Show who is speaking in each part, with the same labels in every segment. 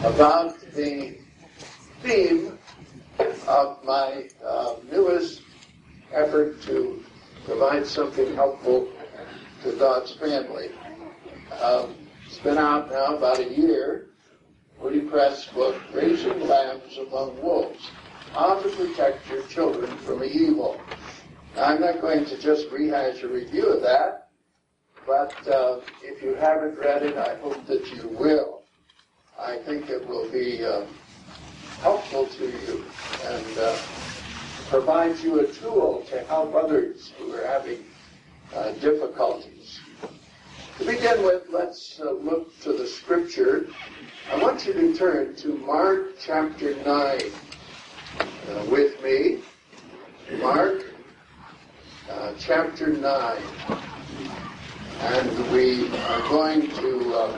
Speaker 1: about the theme of my newest effort to provide something helpful to God's family. It's been out now about a year. Woody Press book, Raising Lambs Among Wolves, How to Protect Your Children from Evil. Now, I'm not going to just rehash a review of that, but if you haven't read it, I hope that you will. I think it will be helpful to you and provide you a tool to help others who are having difficulties. To begin with, let's look to the scripture. I want you to turn to Mark chapter 9 with me. Mark chapter 9. And we are going to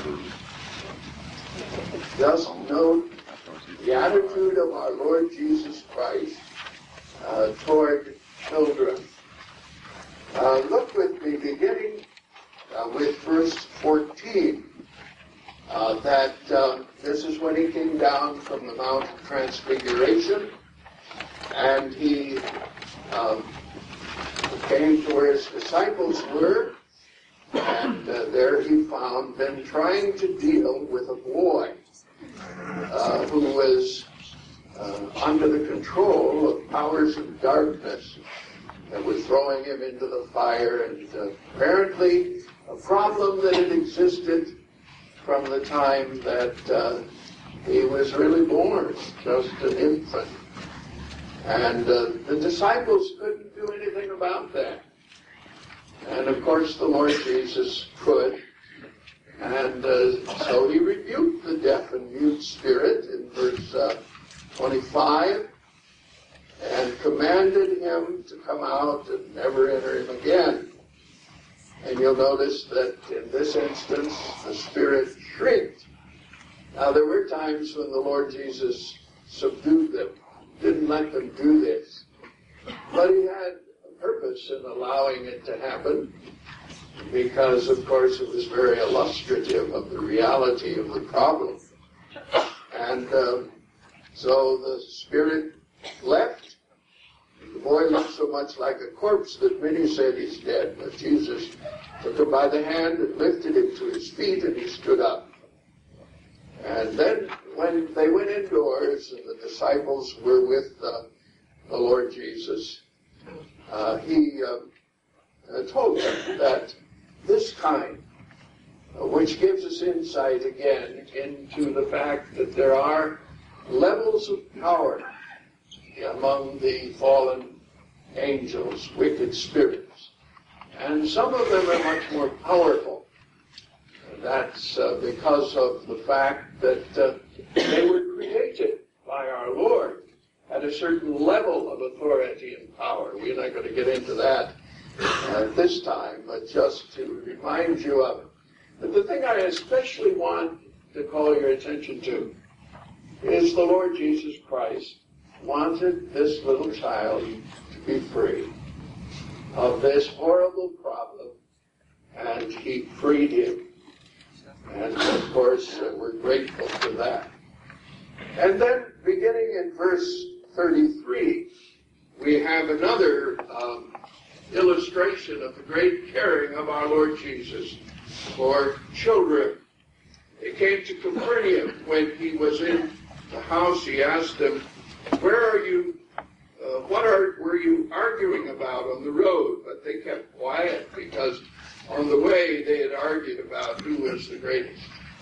Speaker 1: just note the attitude of our Lord Jesus Christ toward children. Look with me, beginning with verse 14. That this is when he came down from the Mount of Transfiguration, and he came to where his disciples were, and there he found them trying to deal with a boy who was under the control of powers of darkness that were throwing him into the fire, and apparently a problem that had existed from the time that he was really born, just an infant. And the disciples couldn't do anything about that. And of course the Lord Jesus could. And so he rebuked the deaf and mute spirit in verse 25 and commanded him to come out and never enter him again. And you'll notice that in this instance, the spirit shrieked. Now, there were times when the Lord Jesus subdued them, didn't let them do this. But he had a purpose in allowing it to happen, because, of course, it was very illustrative of the reality of the problem. And so the spirit left. The boy looked so much like a corpse that many said he's dead, but Jesus took him by the hand and lifted him to his feet, and he stood up. And then when they went indoors and the disciples were with the Lord Jesus, he told them that this kind, which gives us insight again into the fact that there are levels of power among the fallen angels, wicked spirits. And some of them are much more powerful. That's because of the fact that they were created by our Lord at a certain level of authority and power. We're not going to get into that at this time, but just to remind you of it. But the thing I especially want to call your attention to is the Lord Jesus Christ wanted this little child to be free of this horrible problem, and he freed him. And of course, we're grateful for that. And then, beginning in verse 33, we have another illustration of the great caring of our Lord Jesus for children. It came to Capernaum when he was in the house. He asked them, "Where are you? Were you arguing about on the road?" But they kept quiet because on the way they had argued about who was the greatest.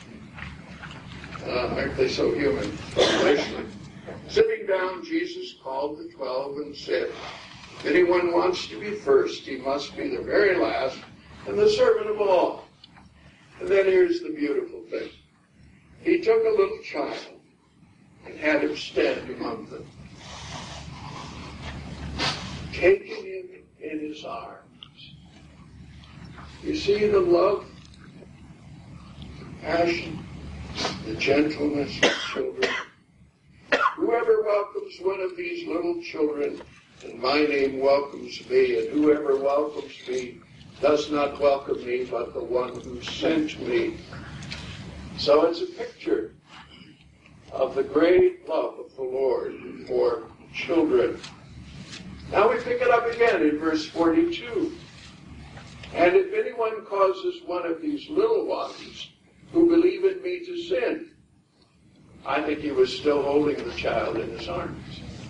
Speaker 1: Aren't they so human? Sitting down, Jesus called the 12 and said, "If anyone wants to be first, he must be the very last and the servant of all." And then here's the beautiful thing. He took a little child and had him stand among them, taking him in his arms. You see the love, the passion, the gentleness of children. Whoever welcomes one of these little children in my name welcomes me, and whoever welcomes me does not welcome me, but the one who sent me. So it's a picture of the great love of the Lord for children. Now we pick it up again in verse 42. And if anyone causes one of these little ones who believe in me to sin, I think he was still holding the child in his arms.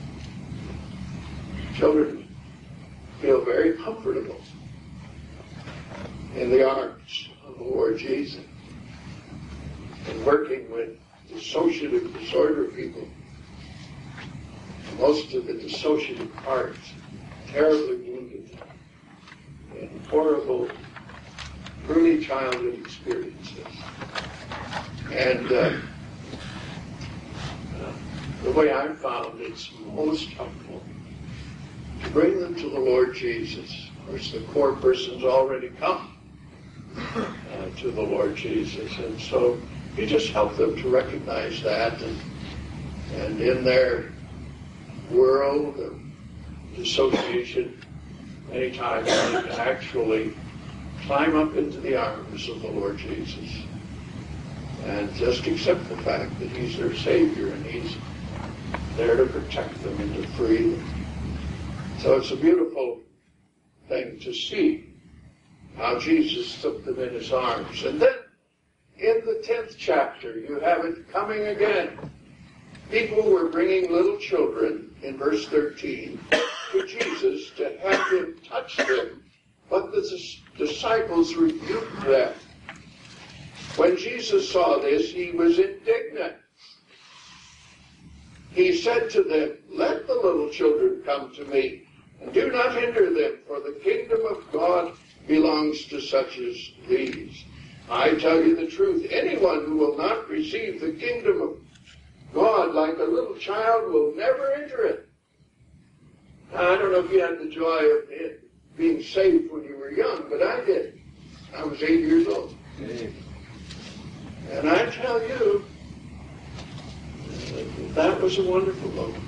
Speaker 1: Children feel very comfortable in the arms of the Lord Jesus. And working with dissociative disorder people, most of the dissociative parts terribly wounded in horrible early childhood experiences. And the way I've found it's most helpful to bring them to the Lord Jesus. Of course, the core person's already come to the Lord Jesus, and so you just help them to recognize that, and in their world of dissociation, many times they can actually climb up into the arms of the Lord Jesus and just accept the fact that He's their Savior and He's there to protect them and to free them. So it's a beautiful thing to see how Jesus took them in His arms. And then in the 10th chapter, you have it coming again. People were bringing little children, in verse 13, to Jesus to have Him touch them, but the disciples rebuked them. When Jesus saw this, He was indignant. He said to them, "Let the little children come to me, and do not hinder them, for the kingdom of God belongs to such as these. I tell you the truth, anyone who will not receive the kingdom of God like a little child will never enter it." Now, I don't know if you had the joy of being saved when you were young, but I did. I was 8 years old. And I tell you, that was a wonderful moment.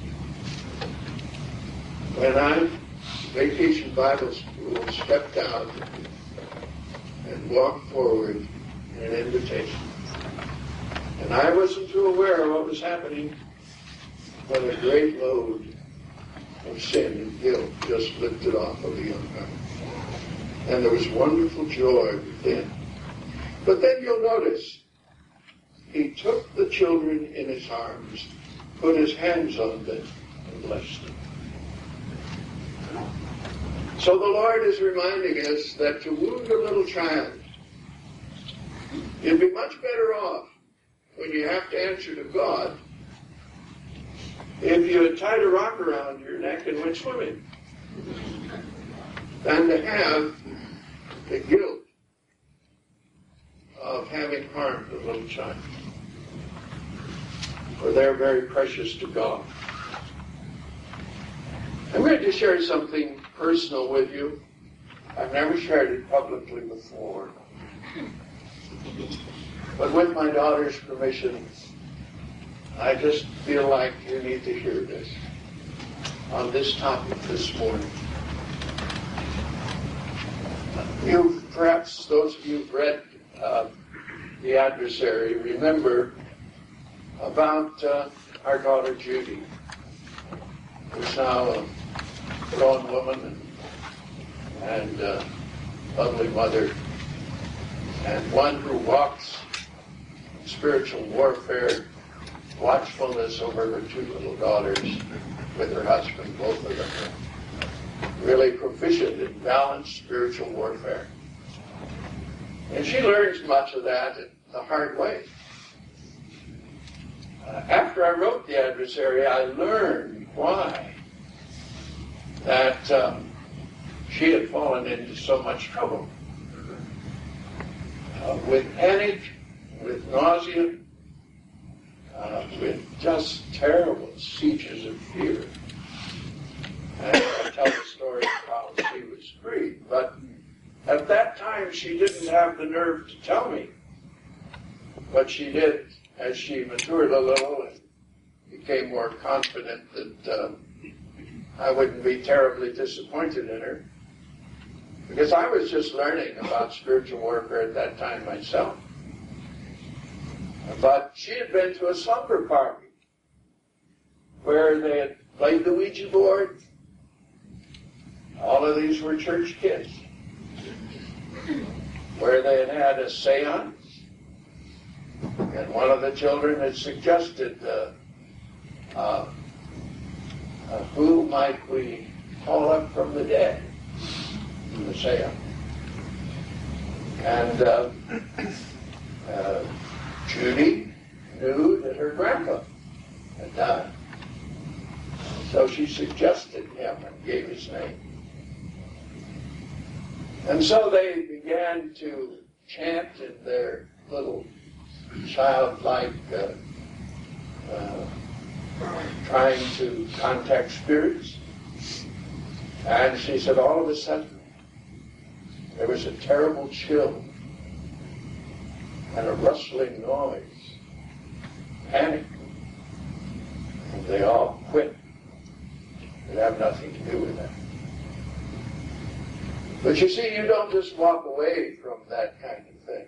Speaker 1: When I, Vacation Bible School, stepped out and walked forward in an invitation. And I wasn't too aware of what was happening when a great load of sin and guilt just lifted off of the young man. And there was wonderful joy within. But then you'll notice, He took the children in His arms, put His hands on them, and blessed them. So the Lord is reminding us that to wound a little child, you'd be much better off when you have to answer to God if you had tied a rock around your neck and went swimming than to have the guilt of having harmed a little child. For they're very precious to God. I'm going to share something personal with you. I've never shared it publicly before. But with my daughter's permission, I just feel like you need to hear this on this topic this morning. Perhaps those of you who've read The Adversary remember about our daughter Judy, who's now a grown woman and lovely mother, and one who walks spiritual warfare, watchfulness over her two little daughters with her husband, both of them are really proficient in balanced spiritual warfare. And she learns much of that the hard way. After I wrote The Adversary, I learned why that she had fallen into so much trouble. With panic, with nausea, with just terrible sieges of fear. And I tell the story of how she was freed. But at that time, she didn't have the nerve to tell me. But she did as she matured a little and became more confident that I wouldn't be terribly disappointed in her. Because I was just learning about spiritual warfare at that time myself. But she had been to a slumber party where they had played the Ouija board. All of these were church kids. Where they had had a seance, and one of the children had suggested, who might we call up from the dead in the seance? And Judy knew that her grandpa had died. So she suggested him and gave his name. And so they began to chant in their little childlike, trying to contact spirits. And she said all of a sudden there was a terrible chill and a rustling noise, panic, and they all quit. It had nothing to do with that. But you see, you don't just walk away from that kind of thing.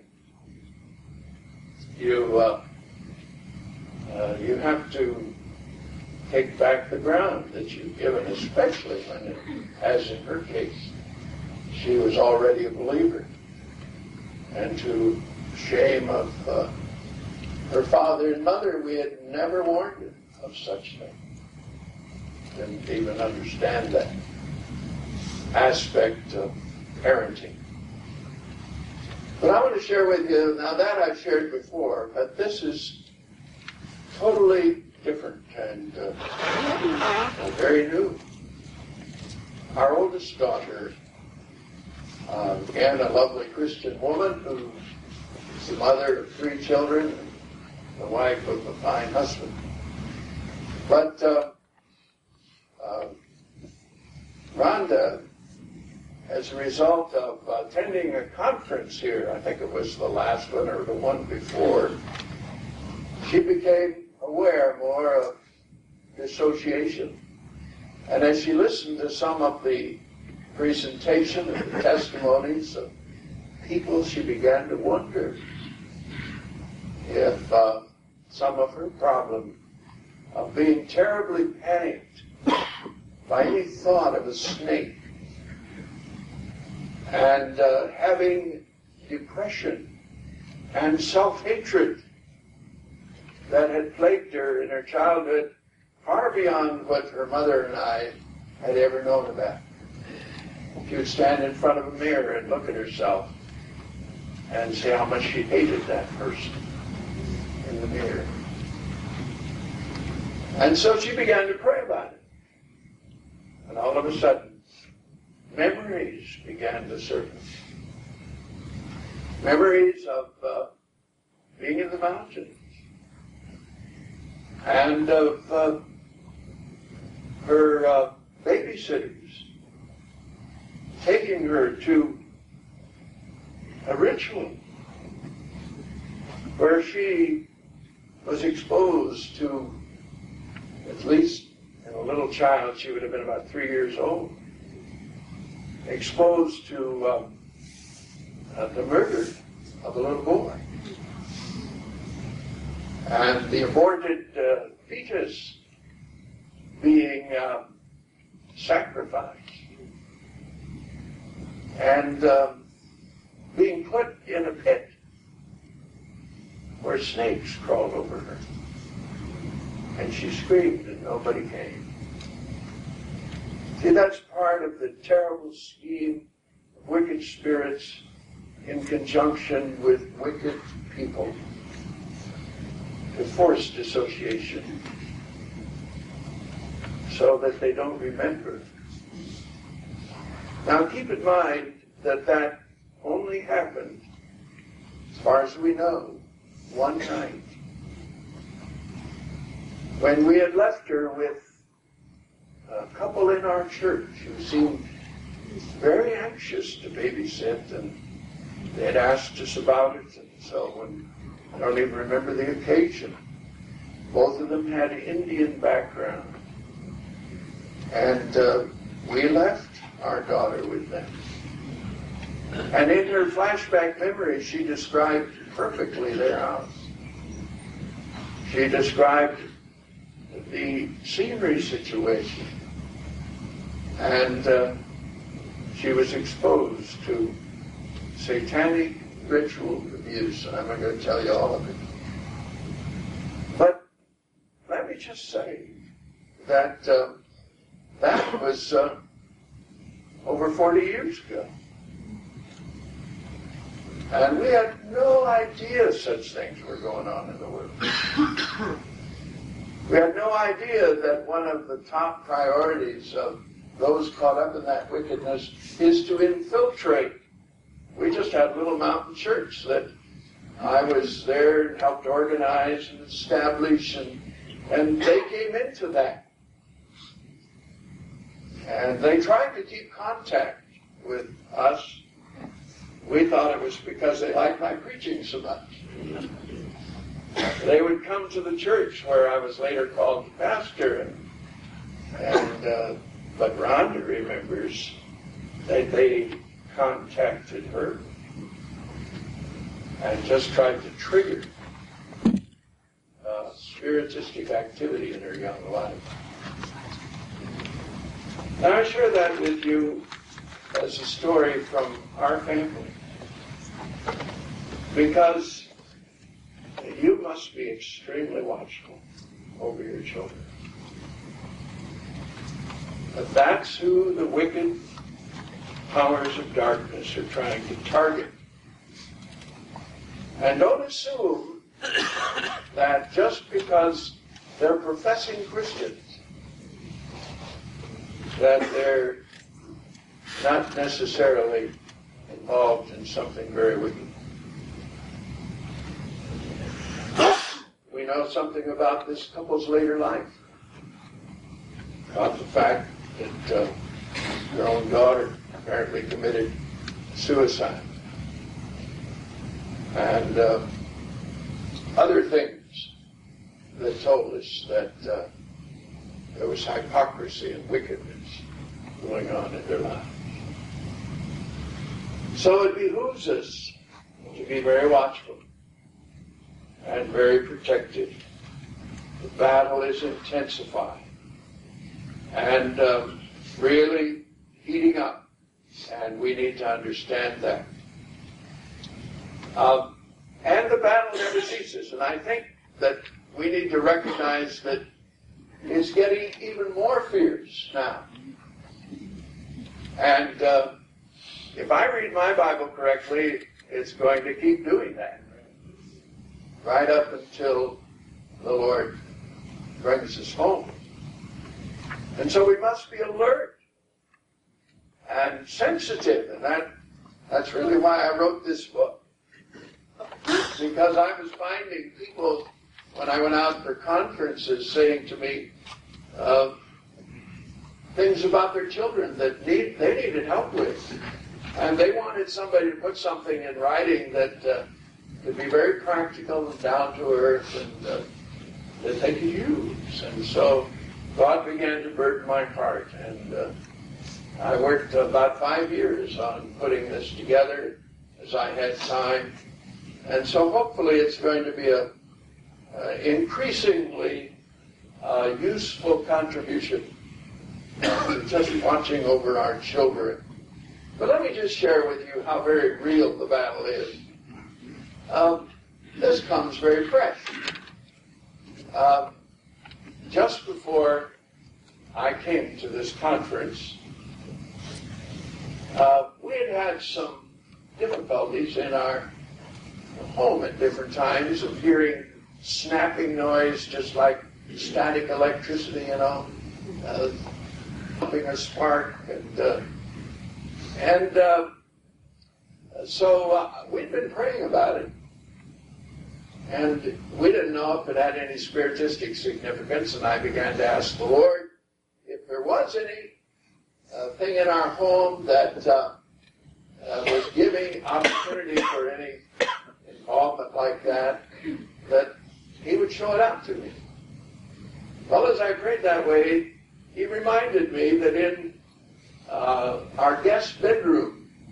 Speaker 1: You have to take back the ground that you've given, especially when, as in her case, she was already a believer. And to shame of her father and mother, we had never warned her of such things. Didn't even understand that aspect of parenting. But I want to share with you, now that I've shared before, but this is totally different and very new. Our oldest daughter, again, a lovely Christian woman who is the mother of 3 children and the wife of a fine husband. But Rhonda, as a result of attending a conference here, I think it was the last one or the one before, she became aware more of dissociation. And as she listened to some of the presentation and the testimonies of people, she began to wonder if some of her problem of being terribly panicked by any thought of a snake and having depression and self-hatred that had plagued her in her childhood far beyond what her mother and I had ever known about. She would stand in front of a mirror and look at herself and say how much she hated that person in the mirror. And so she began to pray about it. And all of a sudden, memories began to surface. Memories of being in the mountains and of her babysitters taking her to a ritual where she was exposed to, at least in a little child, she would have been about 3 years old, exposed to the murder of a little boy. And the aborted fetus being sacrificed and being put in a pit where snakes crawled over her. And she screamed and nobody came. See, that's part of the terrible scheme of wicked spirits in conjunction with wicked people to force dissociation so that they don't remember. Now keep in mind that that only happened, as far as we know, one night. When we had left her with a couple in our church who seemed very anxious to babysit, and they had asked us about it, and so when, I don't even remember the occasion, both of them had Indian background. And we left our daughter with them. And in her flashback memory, she described perfectly their house. She described the the scenery situation. And she was exposed to satanic ritual abuse. I'm not going to tell you all of it. But let me just say that that was over 40 years ago. And we had no idea such things were going on in the world. We had no idea that one of the top priorities of those caught up in that wickedness is to infiltrate. We just had Little Mountain Church that I was there and helped organize and establish, and they came into that. And they tried to keep contact with us. We thought it was because they liked my preaching so much. They would come to the church where I was later called pastor, but Rhonda remembers that they contacted her and just tried to trigger spiritistic activity in her young life. And I share that with you as a story from our family, because you must be extremely watchful over your children. But that's who the wicked powers of darkness are trying to target. And don't assume that just because they're professing Christians, that they're not necessarily involved in something very wicked. We know something about this couple's later life, about the fact that their own daughter apparently committed suicide, and other things that told us that there was hypocrisy and wickedness going on in their lives. So it behooves us to be very watchful and very protective. The battle is intensifying and really heating up, and we need to understand that. And the battle never ceases, and I think that we need to recognize that it's getting even more fierce now. And if I read my Bible correctly, it's going to keep doing that right up until the Lord brings us home. And so we must be alert and sensitive, and that's really why I wrote this book. Because I was finding people, when I went out for conferences, saying to me things about their children that they needed help with. And they wanted somebody to put something in writing that could be very practical and down to earth, and that they could use. And so God began to burden my heart, and I worked about 5 years on putting this together as I had time. And so hopefully it's going to be a increasingly useful contribution to just watching over our children. But let me just share with you how very real the battle is. This comes very fresh. Just before I came to this conference, we had some difficulties in our home at different times of hearing snapping noise, just like static electricity, pumping a spark, so we'd been praying about it, and we didn't know if it had any spiritistic significance, and I began to ask the Lord if there was any thing in our home that was giving opportunity for any involvement like that He would show it out to me. Well, as I prayed that way, He reminded me that in our guest bedroom,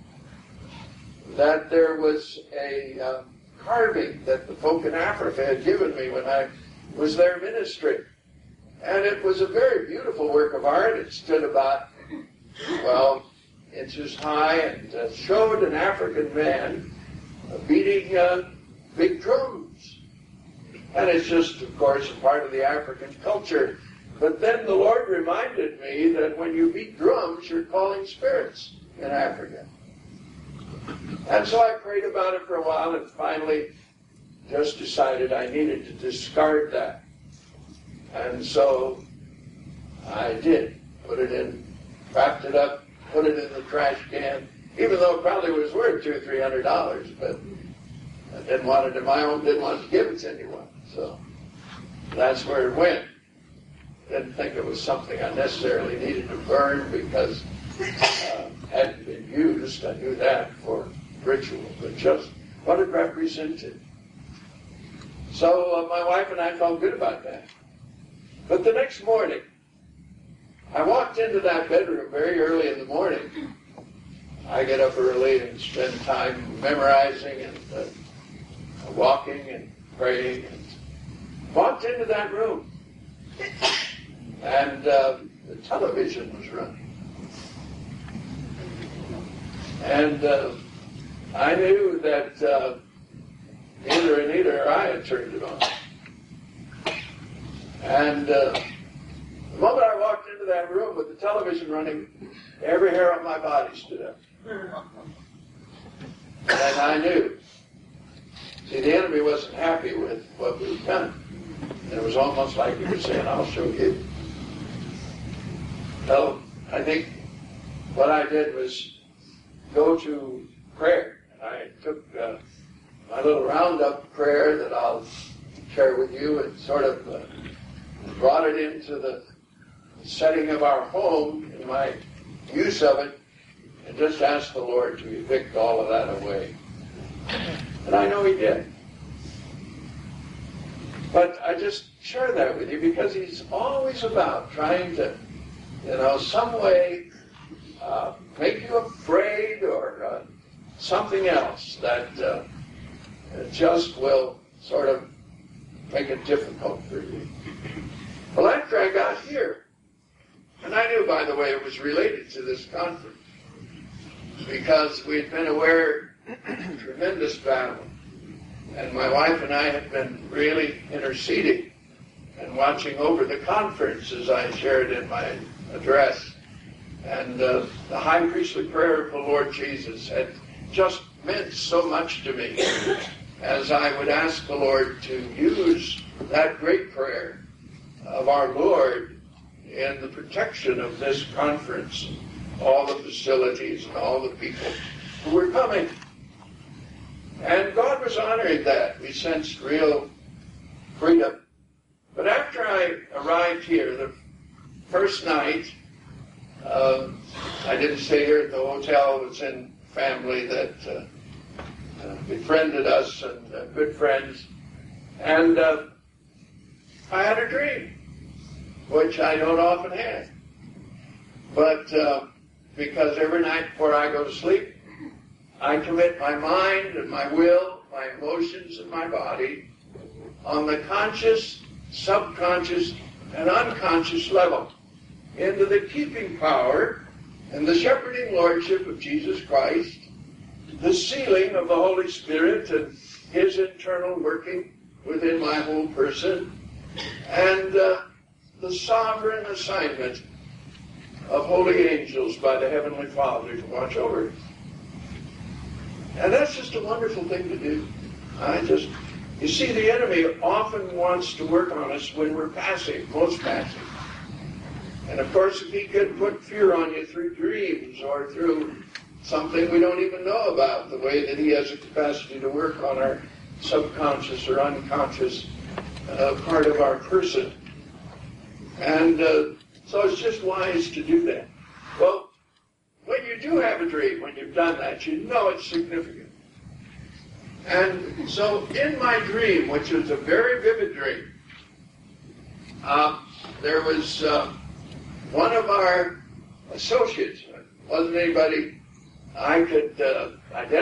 Speaker 1: that there was a carving that the folk in Africa had given me when I was there ministering. And it was a very beautiful work of art. It stood about 12 inches high and showed an African man beating big drums. And it's just, of course, a part of the African culture. But then the Lord reminded me that when you beat drums, you're calling spirits in Africa. And so I prayed about it for a while and finally just decided I needed to discard that. And so I did. Put it in, wrapped it up, put it in the trash can, even though it probably was worth $200 or $300, but I didn't want it in my own, didn't want to give it to anyone. So that's where it went. Didn't think it was something I necessarily needed to burn because it hadn't been used. I knew that for ritual, but just what it represented. So my wife and I felt good about that. But the next morning, I walked into that bedroom very early in the morning. I get up early and spend time memorizing and walking and praying. And walked into that room. And the television was running. And I knew that neither Anita or I had turned it on. And the moment I walked into that room with the television running, every hair on my body stood up. And I knew. See, the enemy wasn't happy with what we'd done. And it was almost like he was saying, I'll show you. Well, I think what I did was go to prayer. I took my little roundup prayer that I'll share with you and sort of brought it into the setting of our home in my use of it and just asked the Lord to evict all of that away. And I know he did. But I just share that with you because he's always about trying to, some way make you afraid or something else that just will sort of make it difficult for you. Well, after I got here, and I knew, by the way, it was related to this conference, because we'd been aware of tremendous battle, and my wife and I had been really interceding and watching over the conference as I shared in my address. And the high priestly prayer of the Lord Jesus had just meant so much to me as I would ask the Lord to use that great prayer of our Lord in the protection of this conference, all the facilities and all the people who were coming. And God was honoring that. We sensed real freedom. But after I arrived here, the first night, I didn't stay here at the hotel. It was in family that befriended us and good friends. And I had a dream, which I don't often have. But because every night before I go to sleep, I commit my mind and my will, my emotions and my body on the conscious, subconscious, and unconscious level into the keeping power and the shepherding lordship of Jesus Christ, the sealing of the Holy Spirit and his internal working within my whole person, and the sovereign assignment of holy angels by the Heavenly Father to watch over it. And that's just a wonderful thing to do. You see, the enemy often wants to work on us when we're passive, most passive. And of course, if he could put fear on you through dreams or through something we don't even know about, the way that he has a capacity to work on our subconscious or unconscious part of our person. And so it's just wise to do that. Well, when you do have a dream, when you've done that, you know it's significant. And so in my dream, which was a very vivid dream, there was one of our associates. It wasn't anybody I could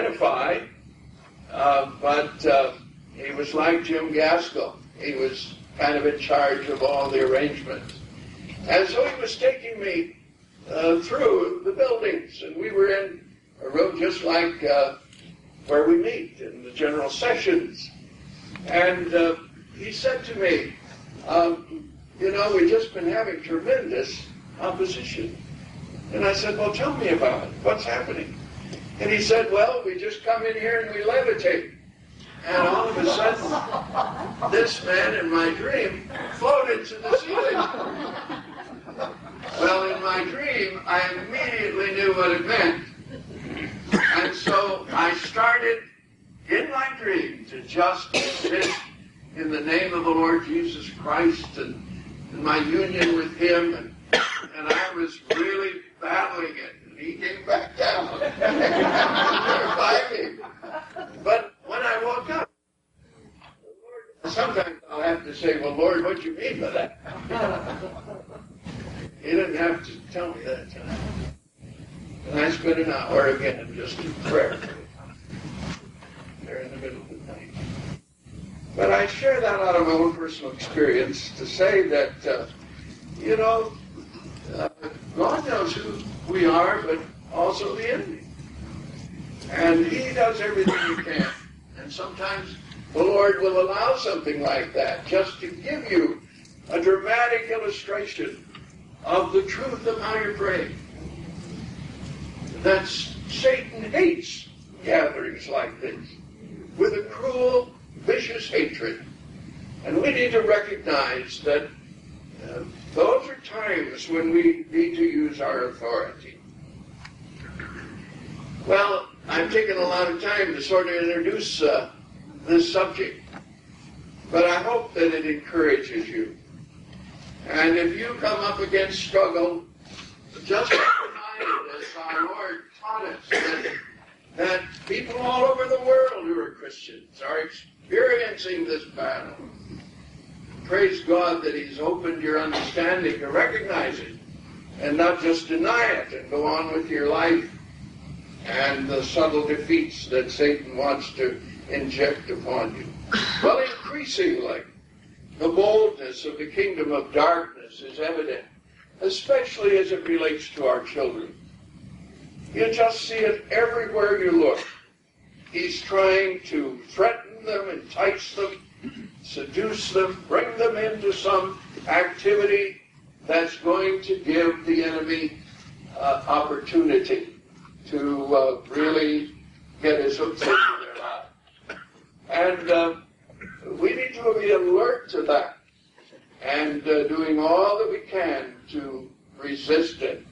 Speaker 1: identify, but he was like Jim Gaskell. He was kind of in charge of all the arrangements. And so he was taking me through the buildings, and we were in a room just like where we meet in the general sessions. And he said to me, we've just been having tremendous opposition. And I said, well, tell me about it. What's happening? And he said, well, we just come in here and we levitate. And all of a sudden, this man in my dream floated to the ceiling. Well, in my dream, I immediately knew what it meant. And so I started, in my dream, to just sit in the name of the Lord Jesus Christ and in my union with Him. And I was really battling it. And He came back down. By me. But when I woke up, sometimes I'll have to say, well, Lord, what do you mean by that? He didn't have to tell me that time. And I spent an hour again just in prayer there in the middle of the night. But I share that out of my own personal experience to say that, God knows who we are, but also the enemy. And He does everything He can. And sometimes the Lord will allow something like that just to give you a dramatic illustration of the truth of how you're praying. That Satan hates gatherings like this with a cruel, vicious hatred. And we need to recognize that those are times when we need to use our authority. Well, I've taken a lot of time to sort of introduce this subject, but I hope that it encourages you. And if you come up against struggle, just be reminded, as our Lord taught us, that people all over the world who are Christians are experiencing this battle. Praise God that He's opened your understanding to recognize it and not just deny it and go on with your life and the subtle defeats that Satan wants to inject upon you. Well, increasingly, the boldness of the kingdom of darkness is evident, especially as it relates to our children. You just see it everywhere you look. He's trying to threaten them, entice them, seduce them, bring them into some activity that's going to give the enemy opportunity to really get his hooks into their life. And we need to be alert to that and doing all that we can to resist it.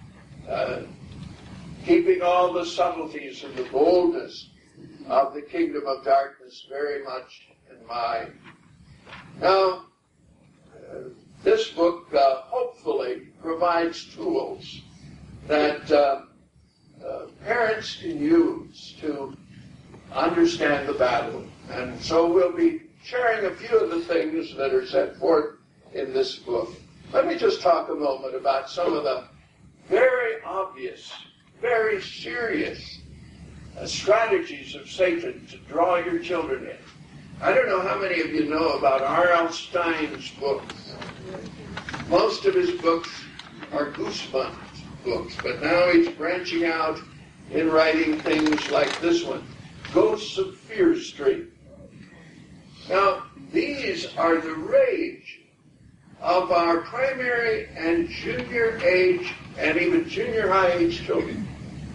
Speaker 1: Keeping all the subtleties and the boldness of the kingdom of darkness very much in mind. Now, this book hopefully provides tools that parents can use to understand the battle. And so we'll be sharing a few of the things that are set forth in this book. Let me just talk a moment about some of the very obvious, very serious strategies of Satan to draw your children in. I don't know how many of you know about R.L. Stein's books. Most of his books are Goosebumps books, but now he's branching out in writing things like this one, Ghosts of Fear Street. Now, these are the rage of our primary and junior age and even junior high age children.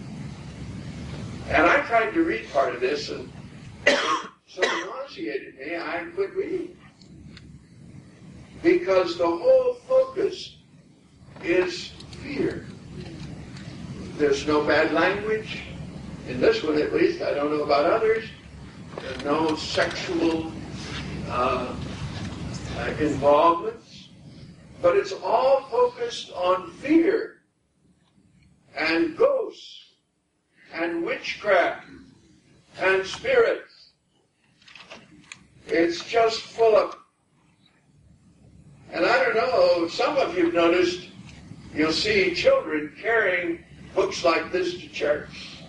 Speaker 1: And I tried to read part of this, and it so nauseated me I quit reading. Because the whole focus is fear. There's no bad language, in this one at least, I don't know about others. There's no sexual involvements, but it's all focused on fear and ghosts and witchcraft and spirits. It's just full of, and I don't know, some of you have noticed, you'll see children carrying books like this to church.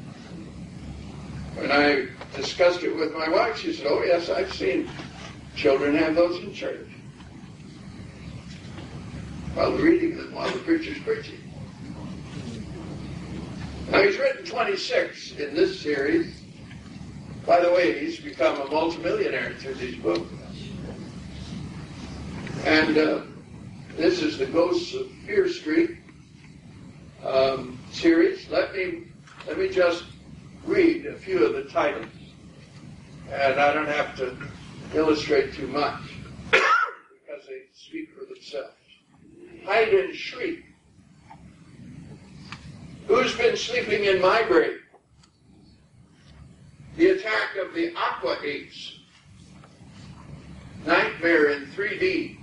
Speaker 1: When I discussed it with my wife, she said, oh yes, I've seen children have those in church. while reading them while the preacher's preaching. Now, he's written 26 in this series. By the way, he's become a multimillionaire through these books. And this is the Ghosts of Fear Street series. Let me just read a few of the titles. And I don't have to illustrate too much because they speak for themselves. Hide and Shriek. Who's been sleeping in my grave? The Attack of the Aqua Apes. Nightmare in 3D.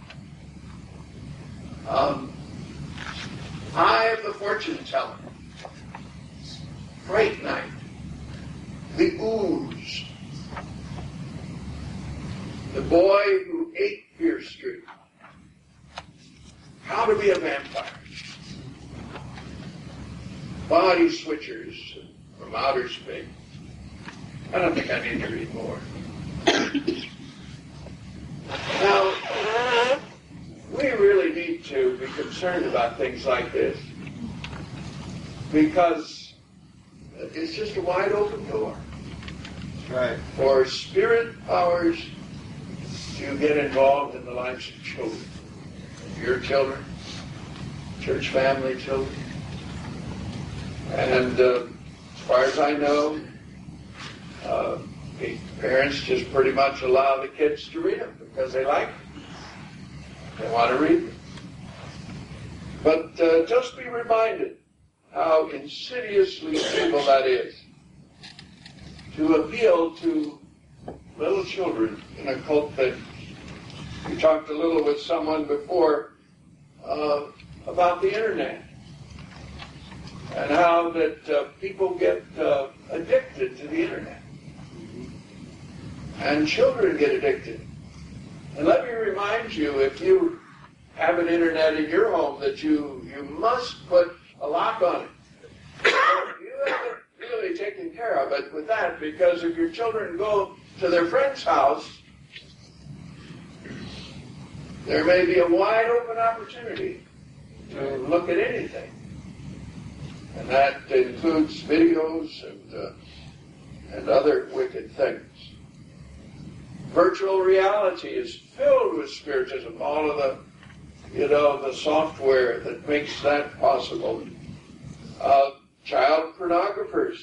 Speaker 1: Eye of the Fortune Teller. Fright Night. The Ooze. The Boy Who Ate Fear Street. How to Be a Vampire. Body Switchers from Outer Space. I don't think I need to read more. Now, we really need to be concerned about things like this because it's just a wide open door.
Speaker 2: That's right.
Speaker 1: For spirit powers to get involved in the lives of children. Your children, church family children. And as far as I know, the parents just pretty much allow the kids to read them because they like them. They want to read them. But just be reminded how insidiously evil that is to appeal to little children in occult things. We talked a little with someone before about the internet and how that people get addicted to the internet. And children get addicted. And let me remind you, if you have an internet in your home, that you must put a lock on it. You haven't really taken care of it with that, because if your children go to their friend's house, there may be a wide open opportunity to look at anything. And that includes videos and other wicked things. Virtual reality is filled with spiritism, all of the software that makes that possible. Child pornographers,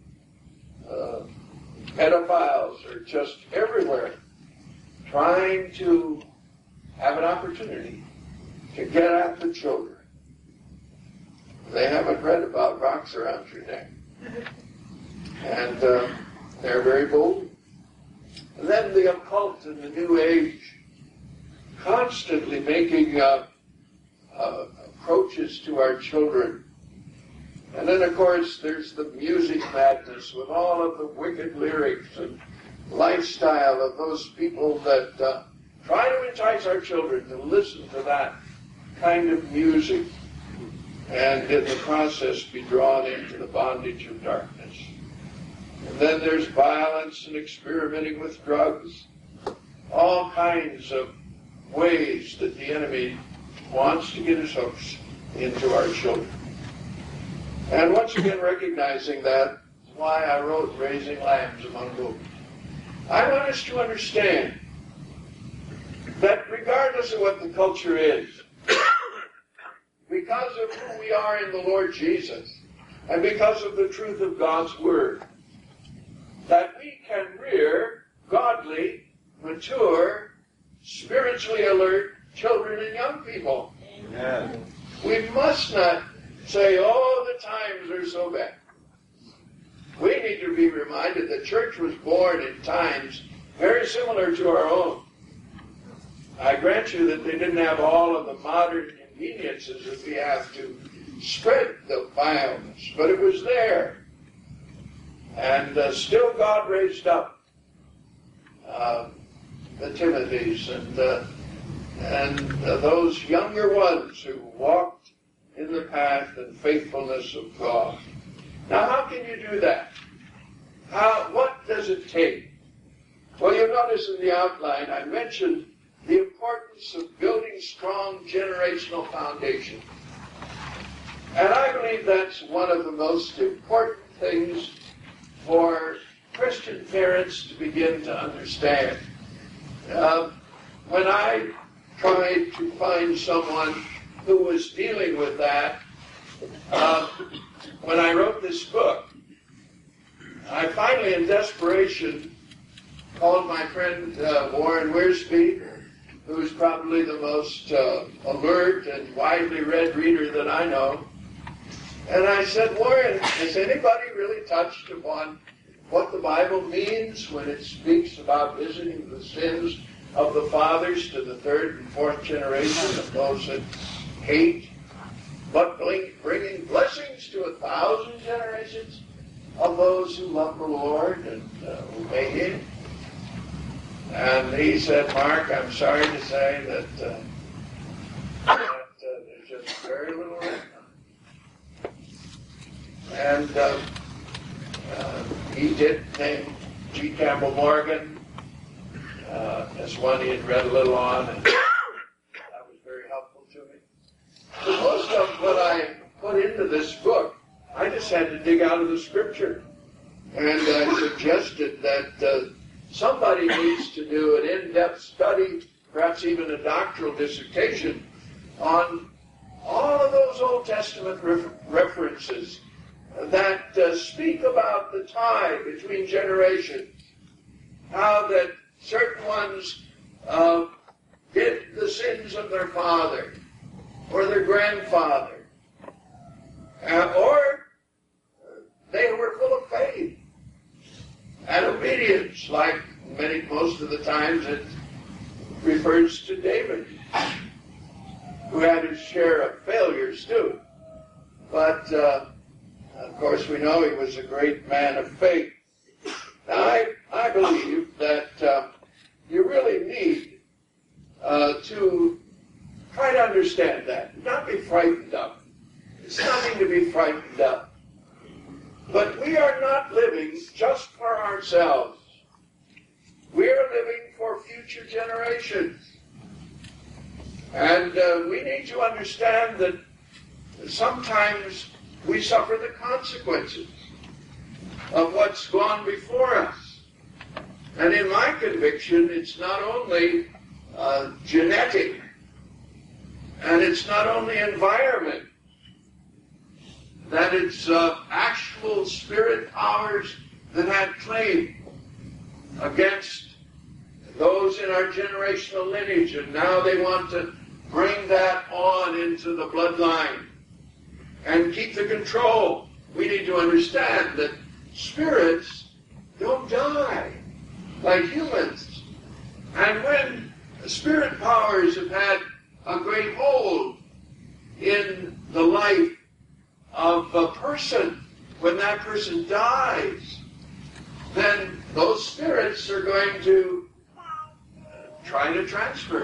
Speaker 1: pedophiles are just everywhere trying to have an opportunity to get at the children. They haven't read about rocks around your neck. And they're very bold. And then the occult and the New Age constantly making approaches to our children. And then, of course, there's the music madness with all of the wicked lyrics and lifestyle of those people that try to entice our children to listen to that kind of music and in the process be drawn into the bondage of darkness. And then there's violence and experimenting with drugs, all kinds of ways that the enemy wants to get his hooks into our children. And once again, recognizing that is why I wrote Raising Lambs Among Wolves. I want us to understand that regardless of what the culture is, because of who we are in the Lord Jesus, and because of the truth of God's Word, that we can rear godly, mature, spiritually alert children and young people.
Speaker 2: Amen.
Speaker 1: We must not say, oh, the times are so bad. We need to be reminded the church was born in times very similar to our own. I grant you that they didn't have all of the modern conveniences that we have to spread the violence, but it was there. And still God raised up the Timothys and those younger ones who walked in the path and faithfulness of God. Now, how can you do that? What does it take? Well, you'll notice in the outline I mentioned the importance of building strong generational foundation. And I believe that's one of the most important things for Christian parents to begin to understand. When I tried to find someone who was dealing with that, when I wrote this book, I finally, in desperation, called my friend Warren Wiersbe, who's probably the most alert and widely read reader that I know. And I said, Warren, has anybody really touched upon what the Bible means when it speaks about visiting the sins of the fathers to the third and fourth generation of those that hate, but bringing blessings to 1,000 generations of those who love the Lord and obey Him? And he said, Mark, I'm sorry to say that there's just very little written. And he did name G. Campbell Morgan as one he had read a little on, and that was very helpful to me. But most of what I put into this book, I just had to dig out of the Scripture. And I suggested that somebody needs to do an in-depth study, perhaps even a doctoral dissertation, on all of those Old Testament references that speak about the tie between generations, how that certain ones did the sins of their father or their grandfather, or they were full of faith and obedience, like most of the times it refers to David, who had his share of failures too. But of course, we know he was a great man of faith. Now, I believe that you really need to try to understand that, not be frightened of. It's nothing to be frightened of. But we are not living just for ourselves. We are living for future generations. And we need to understand that sometimes we suffer the consequences of what's gone before us. And in my conviction, it's not only genetic, and it's not only environment, that it's actual spirit powers that had claim against those in our generational lineage, and now they want to bring that on into the bloodline and keep the control. We need to understand that spirits don't die like humans. And when spirit powers have had a great hold in the life of a person, when that person dies, then those spirits are going to try to transfer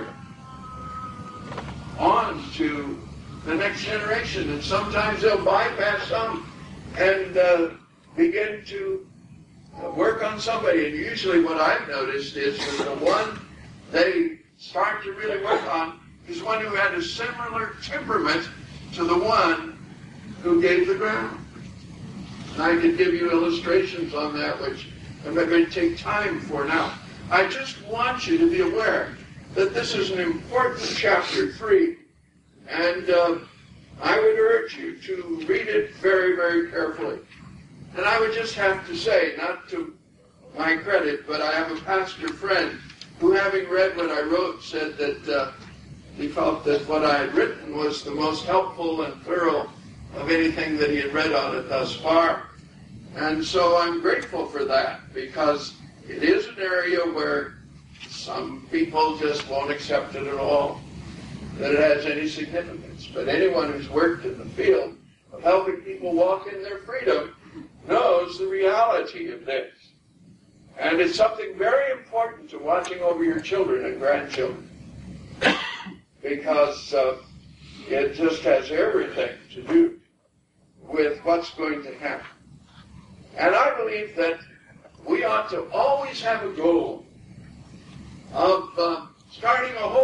Speaker 1: on to the next generation. And sometimes they'll bypass some and begin to work on somebody. And usually what I've noticed is that the one they start to really work on is one who had a similar temperament to the one who gave the ground. And I could give you illustrations on that, which I'm not going to take time for now. I just want you to be aware that this is an important chapter 3, and I would urge you to read it very, very carefully. And I would just have to say, not to my credit, but I have a pastor friend who, having read what I wrote, said that he felt that what I had written was the most helpful and thorough of anything that he had read on it thus far. And so I'm grateful for that, because it is an area where some people just won't accept it at all, that it has any significance. But anyone who's worked in the field of helping people walk in their freedom knows the reality of this. And it's something very important to watching over your children and grandchildren, because it just has everything to do with what's going to happen. And I believe that we ought to always have a goal of starting a whole new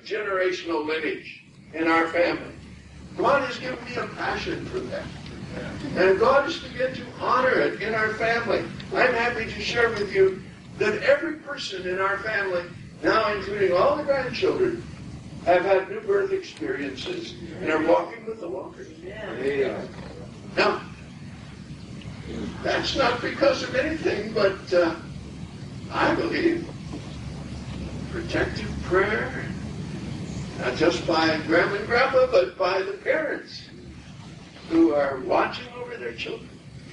Speaker 1: generational lineage in our family. God has given me a passion for that. And God has begun to honor it in our family. I'm happy to share with you that every person in our family, now including all the grandchildren, have had new birth experiences and are walking with the Lord. Now, that's not because of anything, but I believe protective prayer, not just by Grandma and Grandpa, but by the parents who are watching over their children.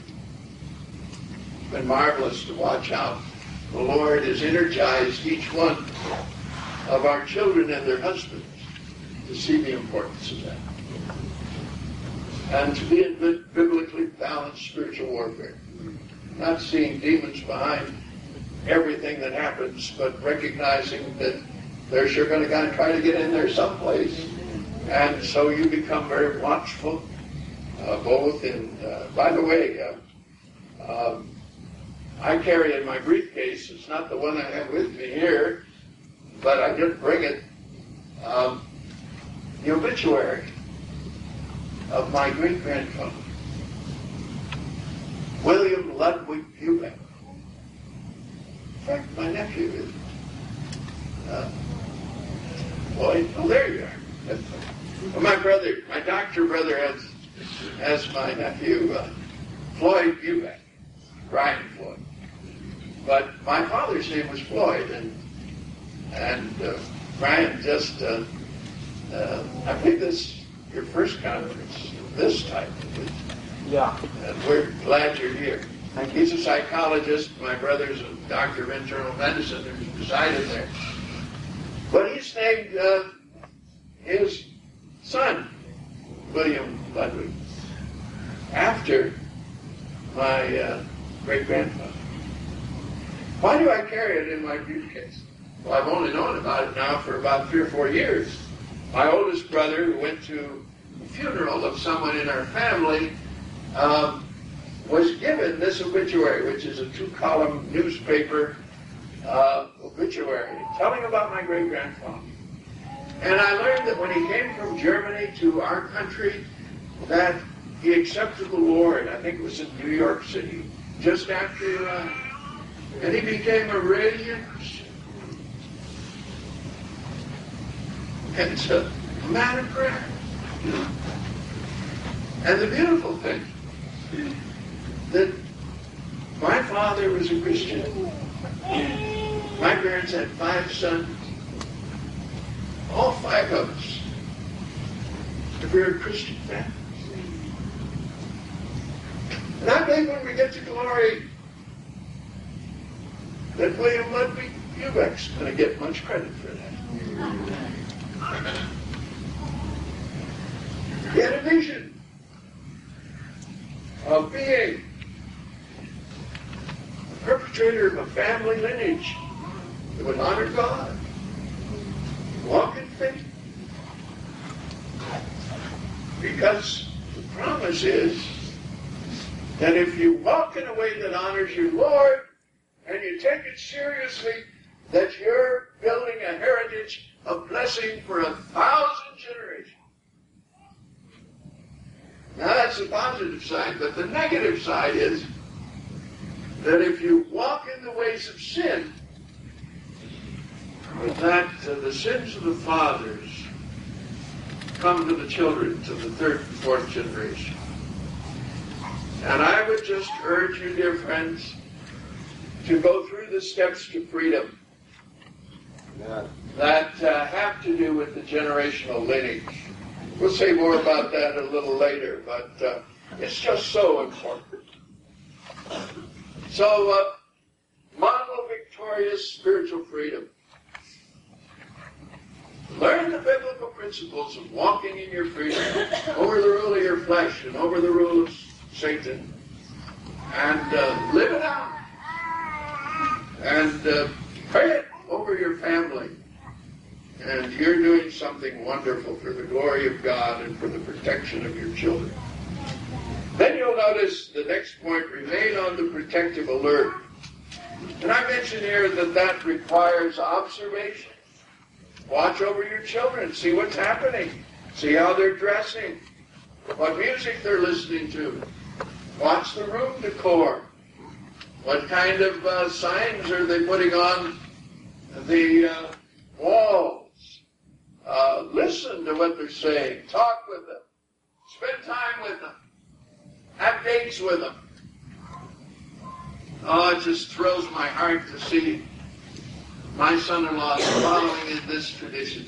Speaker 1: It's been marvelous to watch how the Lord has energized each one of our children and their husbands to see the importance of that. And to be in biblically balanced spiritual warfare. Not seeing demons behind everything that happens, but recognizing that they're sure going to try to get in there someplace. And so you become very watchful, both in, by the way, I carry in my briefcase, it's not the one I have with me here, but I didn't bring it, the obituary of my great-grandfather, William Ludwig Bubeck. In fact, my nephew is Floyd. Oh, there you are. Well, my doctor brother has my nephew, Floyd Bubeck, Brian Floyd. But my father's name was Floyd, and Brian just, I believe this your first conference of this type.
Speaker 3: Yeah.
Speaker 1: And we're glad you're here.
Speaker 3: Thank you.
Speaker 1: He's a psychologist. My brother's a doctor of internal medicine who's resided there. But he's named his son, William Ludwig, after my great-grandfather. Why do I carry it in my briefcase? Well, I've only known about it now for about 3 or 4 years. My oldest brother, who went to a funeral of someone in our family, was given this obituary, which is a 2-column newspaper obituary, telling about my great-grandfather. And I learned that when he came from Germany to our country, that he accepted the Lord. I think it was in New York City, just after, and he became a radiant Christian. And it's a man of prayer. And the beautiful thing, that my father was a Christian. My parents had 5 sons. All 5 of us are very Christian families. And I believe when we get to glory, that William Ludwig Bubeck's going to get much credit for that. He had a vision of being a perpetrator of a family lineage that would honor God, walk in faith. Because the promise is that if you walk in a way that honors your Lord, and you take it seriously, that you're building a heritage of blessing for 1,000 generations. Now that's the positive side, but the negative side is that if you walk in the ways of sin, that the sins of the fathers come to the children, to the 3rd and 4th generation. And I would just urge you, dear friends, to go through the steps to freedom that have to do with the generational lineage. We'll say more about that a little later, but it's just so important. So, model victorious spiritual freedom. Learn the biblical principles of walking in your freedom over the rule of your flesh and over the rule of Satan, and live it out. And pray it over your family. And you're doing something wonderful for the glory of God and for the protection of your children. Then you'll notice the next point, remain on the protective alert. And I mentioned here that requires observation Watch over your children. See what's happening. See how they're dressing. What music they're listening to. Watch the room decor. What kind of signs are they putting on the walls? Listen to what they're saying. Talk with them. Spend time with them. Have dates with them. Oh, it just thrills my heart to see my son-in-law following in this tradition.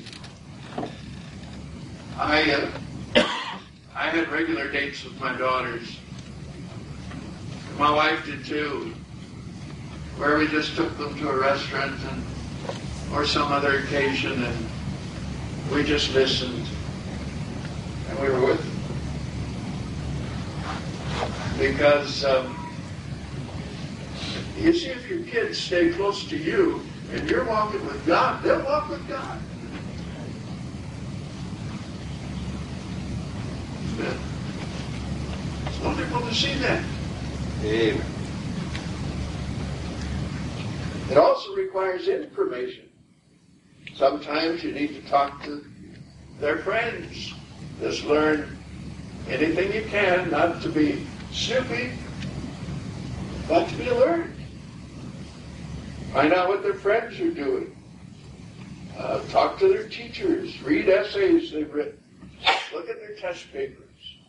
Speaker 1: I had regular dates with my daughters. My wife did too, where we just took them to a restaurant or some other occasion, and we just listened, and we were with them. Because you see, if your kids stay close to you and you're walking with God, they'll walk with God. It's wonderful to see that.
Speaker 2: Amen.
Speaker 1: It also requires information. Sometimes you need to talk to their friends. Just learn anything you can, not to be snoopy, but to be alert. Find out what their friends are doing. Talk to their teachers. Read essays they've written. Look at their test papers.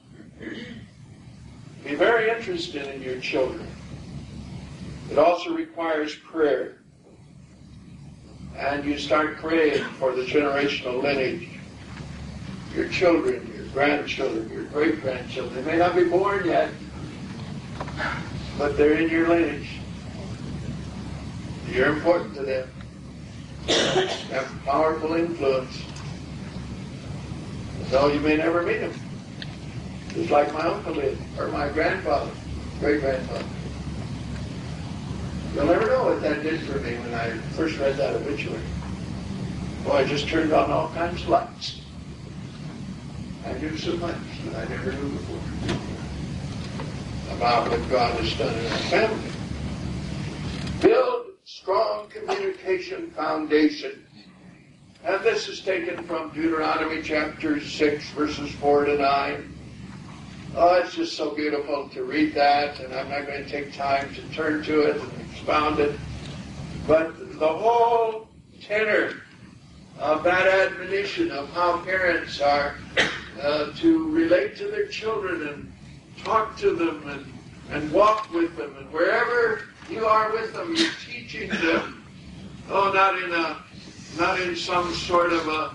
Speaker 1: Be very interested in your children. It also requires prayer. And you start praying for the generational lineage. Your children, your grandchildren, your great-grandchildren. They may not be born yet, but they're in your lineage. You're important to them. You have powerful influence. Though you may never meet them. Just like my uncle did, or my grandfather, great-grandfather. You'll never know what that did for me when I first read that obituary. Boy, I just turned on all kinds of lights. I knew so much that I never knew before about what God has done in our family. Build strong communication foundation. And this is taken from Deuteronomy chapter 6, verses 4 to 9. Oh, it's just so beautiful to read that, and I'm not going to take time to turn to it and expound it. But the whole tenor of that admonition of how parents are to relate to their children and talk to them and walk with them, and wherever you are with them, you're teaching them. Oh, not in some sort of a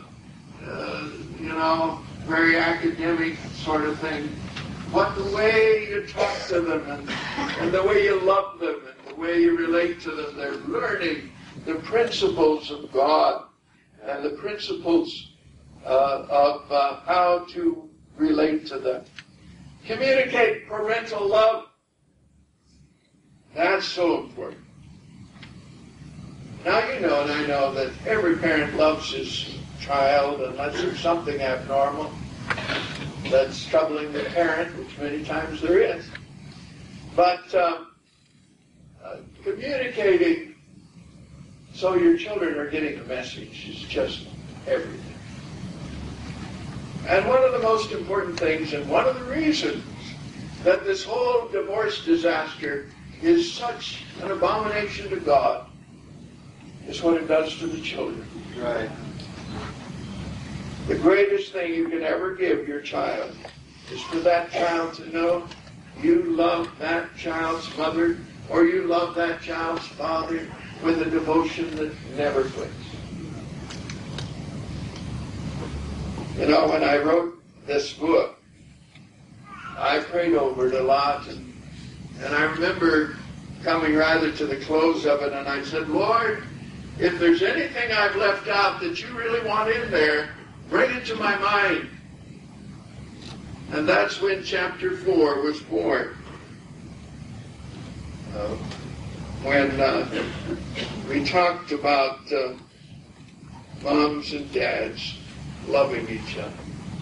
Speaker 1: very academic sort of thing, but the way you talk to them and the way you love them and the way you relate to them, they're learning the principles of God and the principles of how to relate to them. Communicate parental love. That's so important. Now you know, and I know, that every parent loves his child unless there's something abnormal that's troubling the parent, which many times there is. But communicating so your children are getting the message is just everything. And one of the most important things, and one of the reasons that this whole divorce disaster is such an abomination to God, is what it does to the children.
Speaker 2: Right.
Speaker 1: The greatest thing you can ever give your child is for that child to know you love that child's mother, or you love that child's father with a devotion that never quits. You know, when I wrote this book, I prayed over it a lot, and I remember coming rather to the close of it, and I said, Lord, if there's anything I've left out that you really want in there, bring it to my mind. And that's when chapter 4 was born. When we talked about moms and dads loving each other.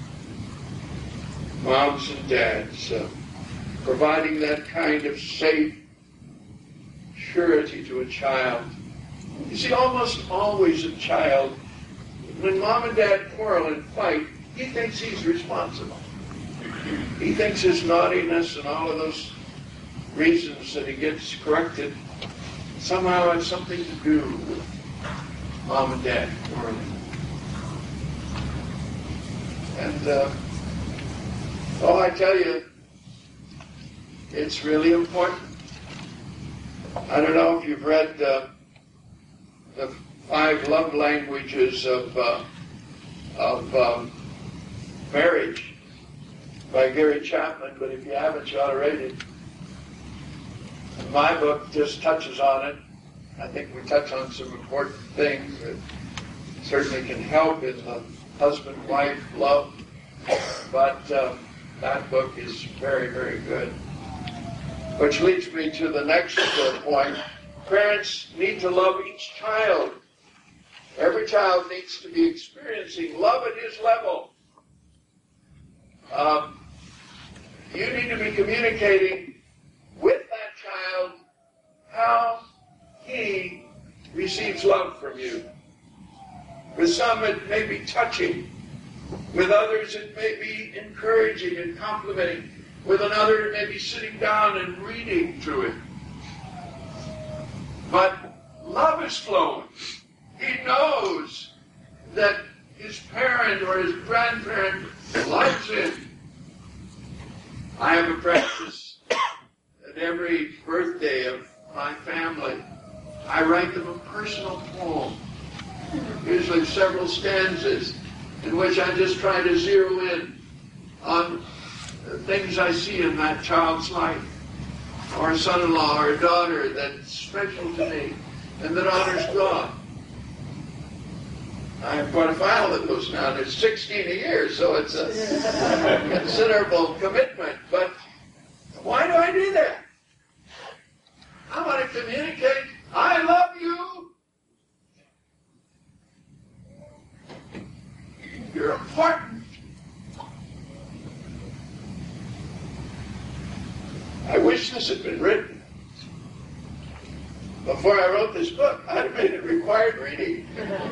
Speaker 1: Moms and dads providing that kind of safe surety to a child. You see, almost always a child when mom and dad quarrel and fight, he thinks he's responsible. He thinks his naughtiness and all of those reasons that he gets corrected somehow has something to do with mom and dad quarreling. And, I tell you, it's really important. I don't know if you've read the 5 love languages of marriage by Gary Chapman, but if you haven't, you ought to read it. My book just touches on it. I think we touch on some important things that certainly can help in the husband-wife love, but that book is very, very good. Which leads me to the next point. Parents need to love each child. Every child needs to be experiencing love at his level. You need to be communicating with that child how he receives love from you. With some it may be touching. With others it may be encouraging and complimenting. With another it may be sitting down and reading to him. But love is flowing. He knows that his parent or his grandparent loves him. I have a practice at every birthday of my family. I write them a personal poem, usually several stanzas, in which I just try to zero in on the things I see in that child's life, or a son-in-law or a daughter that's special to me and that honors God. I have quite a file of those now. There's 16 a year, so it's a considerable commitment. But why do I do that? I want to communicate, I love you. You're important. I wish this had been written before I wrote this book. I'd have made it required reading.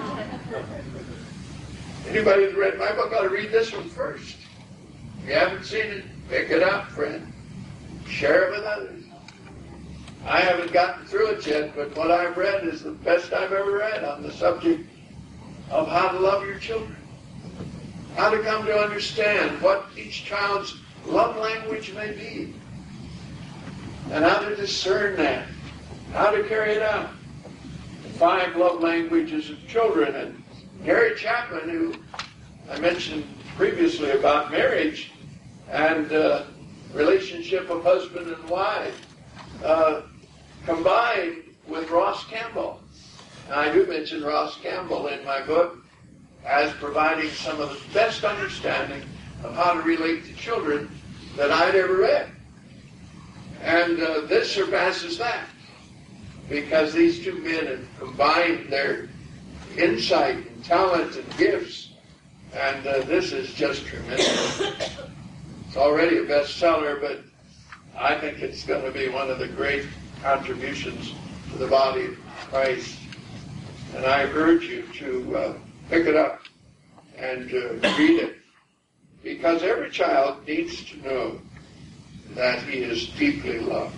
Speaker 1: Anybody who's read my book ought to read this one first. If you haven't seen it, pick it up, friend. Share it with others. I haven't gotten through it yet, but what I've read is the best I've ever read on the subject of how to love your children. How to come to understand what each child's love language may be. And how to discern that. How to carry it out. 5 love languages of children. And Gary Chapman, who I mentioned previously about marriage and relationship of husband and wife, combined with Ross Campbell. Now, I do mention Ross Campbell in my book as providing some of the best understanding of how to relate to children that I'd ever read. And this surpasses that, because these 2 men have combined their insight and talent and gifts, and this is just tremendous. It's already a bestseller, but I think it's going to be one of the great contributions to the body of Christ. And I urge you to pick it up and read it, because every child needs to know that he is deeply loved.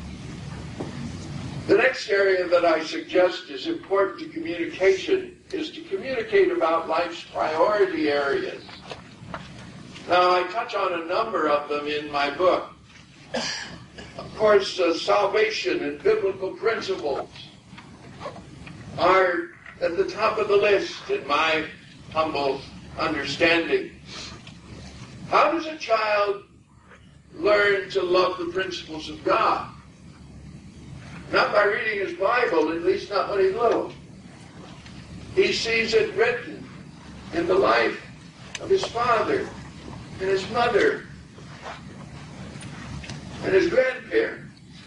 Speaker 1: The next area that I suggest is important to communication is to communicate about life's priority areas. Now, I touch on a number of them in my book. Of course, salvation and biblical principles are at the top of the list in my humble understanding. How does a child learn to love the principles of God? Not by reading his Bible, at least not when he's little. He sees it written in the life of his father and his mother and his grandparents.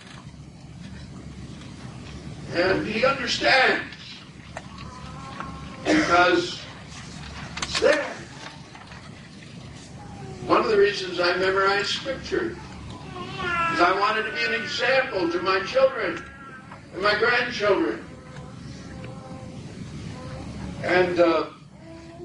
Speaker 1: And he understands because it's there. One of the reasons I memorized Scripture is I wanted to be an example to my children and my grandchildren. And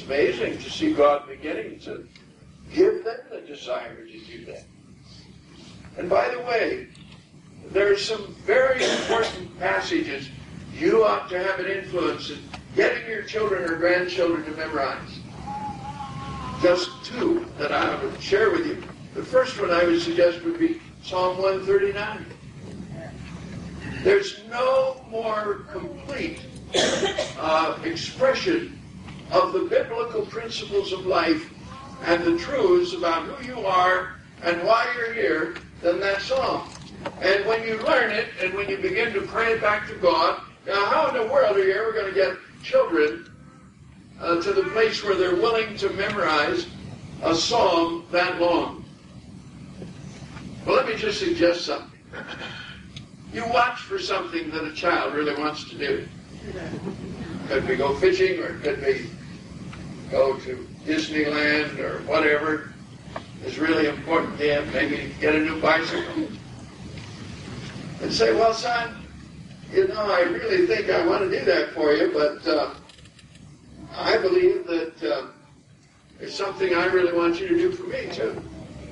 Speaker 1: amazing to see God beginning to give them the desire to do that. And by the way, there are some very important passages you ought to have an influence in getting your children or grandchildren to memorize. Just two that I would share with you. The first one I would suggest would be Psalm 139. There's no more complete expression of the biblical principles of life and the truths about who you are and why you're here than that psalm. And when you learn it and when you begin to pray it back to God, now how in the world are you ever going to get children to the place where they're willing to memorize a psalm that long? Well, let me just suggest something. You watch for something that a child really wants to do. Could be go fishing, or it could be go to Disneyland, or whatever is really important to him. Maybe get a new bicycle. And say, well, son, I really think I want to do that for you, but I believe that there's something I really want you to do for me, too.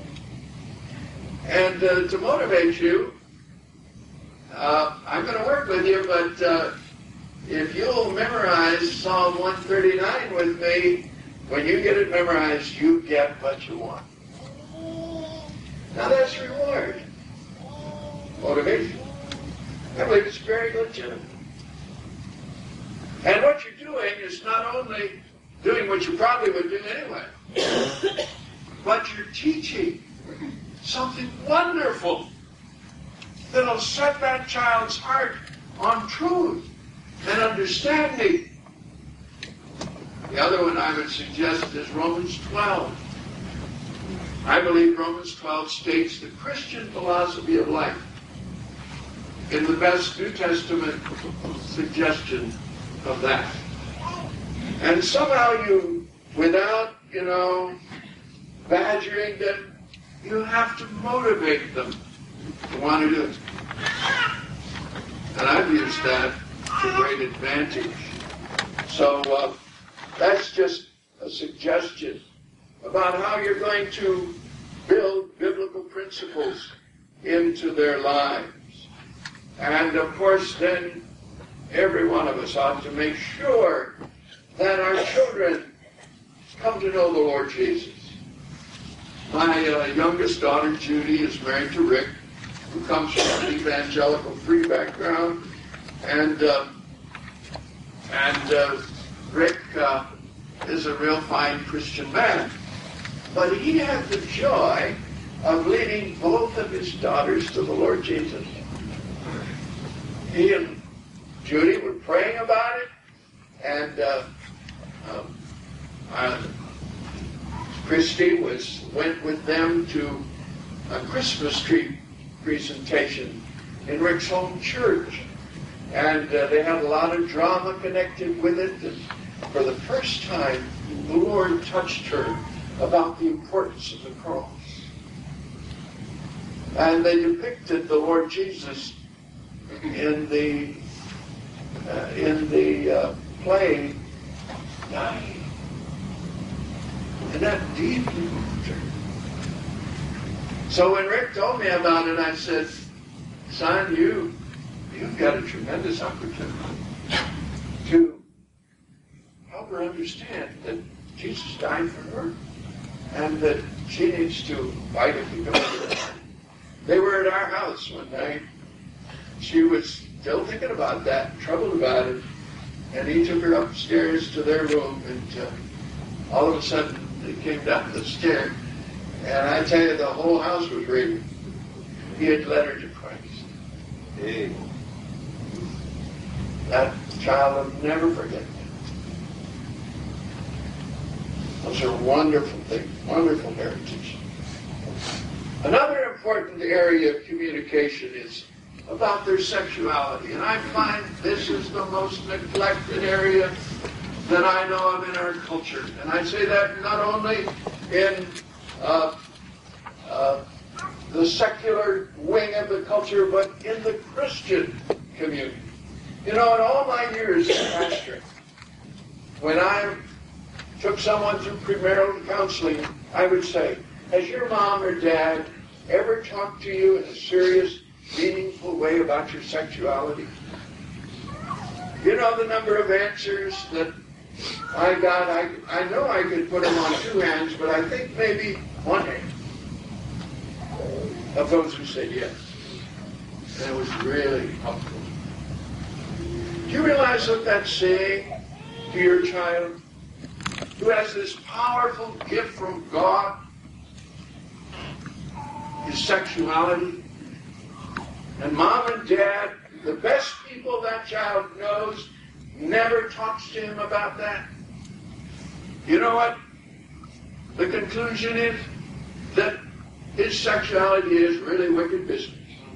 Speaker 1: And to motivate you, I'm going to work with you, but if you'll memorize Psalm 139 with me, when you get it memorized, you get what you want. Now that's reward. Motivation. I believe it's very legitimate. And what you're doing is not only doing what you probably would do anyway, but you're teaching something wonderful that'll set that child's heart on truth and understanding. The other one I would suggest is Romans 12. I believe Romans 12 states the Christian philosophy of life in the best New Testament suggestion of that. And somehow you, without, badgering them, you have to motivate them to want to do it. And I've used that to great advantage. So that's just a suggestion about how you're going to build biblical principles into their lives. And of course, then every one of us ought to make sure that our children come to know the Lord Jesus. My youngest daughter, Judy, is married to Rick, who comes from an evangelical free background. And Rick is a real fine Christian man. But he had the joy of leading both of his daughters to the Lord Jesus. He and Judy were praying about it, and Christy went with them to a Christmas tree presentation in Rick's home church. And they had a lot of drama connected with it. And for the first time, the Lord touched her about the importance of the cross. And they depicted the Lord Jesus in the play dying. And that deeply moved her. So when Rick told me about it, I said, son, you've got a tremendous opportunity to help her understand that Jesus died for her and that she needs to fight it to go to her. They were at our house one night. She was still thinking about that, troubled about it, and he took her upstairs to their room, and all of a sudden they came down the stair, and I tell you, the whole house was raving. He had led her to Christ.
Speaker 2: Hey.
Speaker 1: That child will never forget that. Those are wonderful things, wonderful heritage. Another important area of communication is about their sexuality. And I find this is the most neglected area that I know of in our culture. And I say that not only in the secular wing of the culture, but in the Christian community. In all my years as pastor, when I'm took someone through premarital counseling, I would say, has your mom or dad ever talked to you in a serious, meaningful way about your sexuality? You know the number of answers that I got? I know I could put them on two hands, but I think maybe one hand of those who said yes. And it was really helpful. Do you realize what that's saying to your child who has this powerful gift from God, his sexuality? And mom and dad, the best people that child knows, never talks to him about that. You know what? The conclusion is that his sexuality is really wicked business.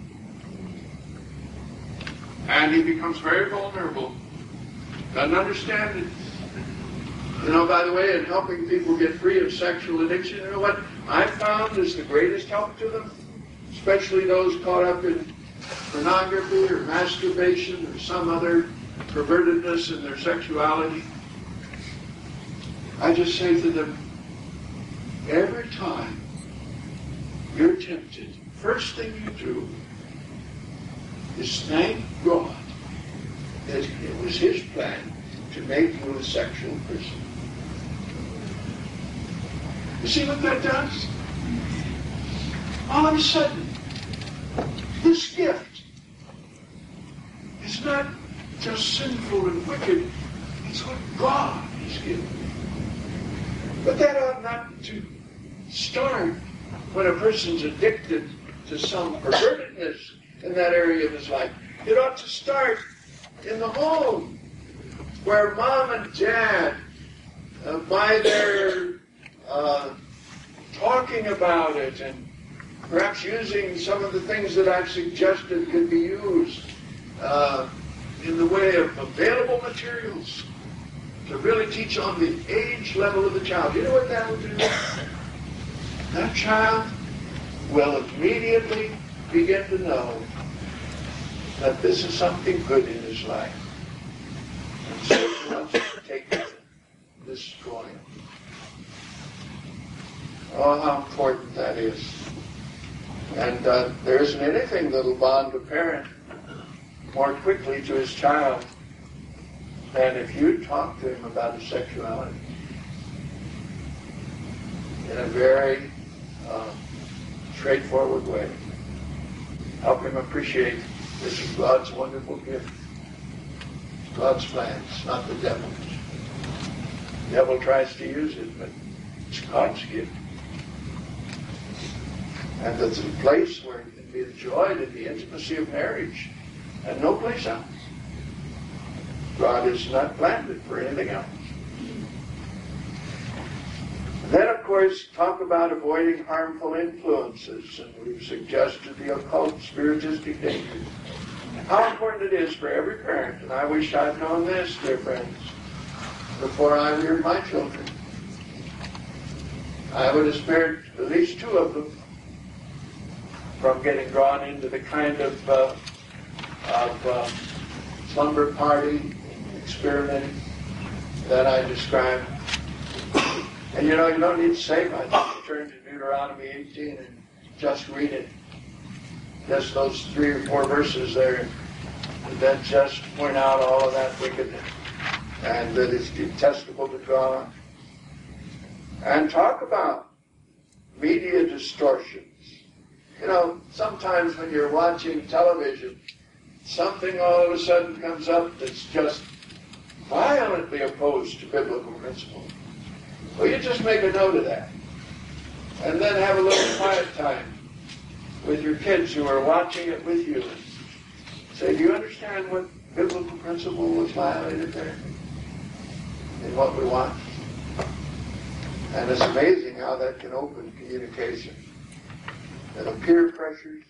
Speaker 1: And he becomes very vulnerable. Doesn't understand it. You know, by the way, in helping people get free of sexual addiction, you know what I found is the greatest help to them? Especially those caught up in pornography or masturbation or some other pervertedness in their sexuality. I just say to them, every time you're tempted, first thing you do is thank God that it was his plan to make you a sexual person. You see what that does? All of a sudden, this gift is not just sinful and wicked, it's what God has given me. But that ought not to start when a person's addicted to some pervertedness in that area of his life. It ought to start in the home, where mom and dad, by their talking about it and perhaps using some of the things that I've suggested could be used in the way of available materials to really teach on the age level of the child. You know what that will do? That child will immediately begin to know that this is something good in his life. And so he wants to take it and destroy it. Oh, how important that is. And there isn't anything that'll bond a parent more quickly to his child than if you talk to him about his sexuality in a very straightforward way. Help him appreciate this is God's wonderful gift. It's God's plan. It's not the devil's. The devil tries to use it, but it's God's gift. And it's a place where it can be enjoyed in the intimacy of marriage and no place else. God has not planned it for anything else. Then, of course, talk about avoiding harmful influences, and we've suggested the occult, spiritistic dangers. How important it is for every parent, and I wish I'd known this, dear friends, before I reared my children. I would have spared at least two of them from getting drawn into the kind of slumber party experimenting that I described. And you know, you don't need to say much. You turn to Deuteronomy 18 and just read it. Just those 3 or 4 verses there that just point out all of that wickedness and that it's detestable to God. And talk about media distortions. You know, sometimes when you're watching television, something all of a sudden comes up that's just violently opposed to biblical principle. Well, you just make a note of that. And then have a little quiet time with your kids who are watching it with you. And say, do you understand what biblical principle was violated there? In what we watch? And it's amazing how that can open communication. And the peer pressures,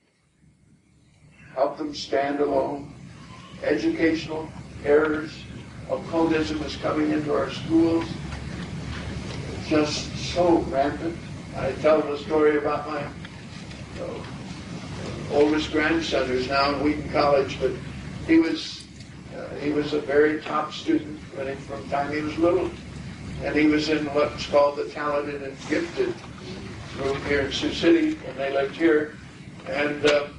Speaker 1: help them stand alone. Educational errors, occultism is coming into our schools. It's just so rampant. I tell them a story about my oldest grandson, who's now in Wheaton College, but he was a very top student from the time he was little. and he was in what's called the Talented and Gifted group here in Sioux City, and they lived here. And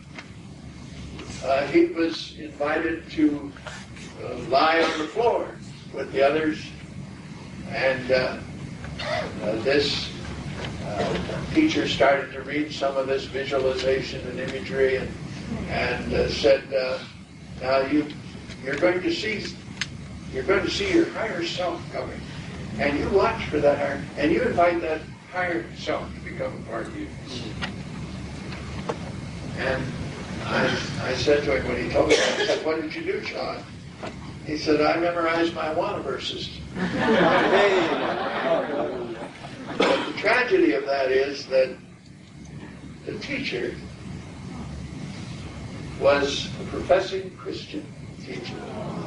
Speaker 1: he was invited to lie on the floor with the others, and this teacher started to read some of this visualization and imagery, and said, "Now you're going to see your higher self coming, and you watch for that higher, and you invite that higher self to become a part of you." And I said to him when he told me that, I said, "What did you do, Sean?" He said, "I memorized my Awana verses." But the tragedy of that is that the teacher was a professing Christian teacher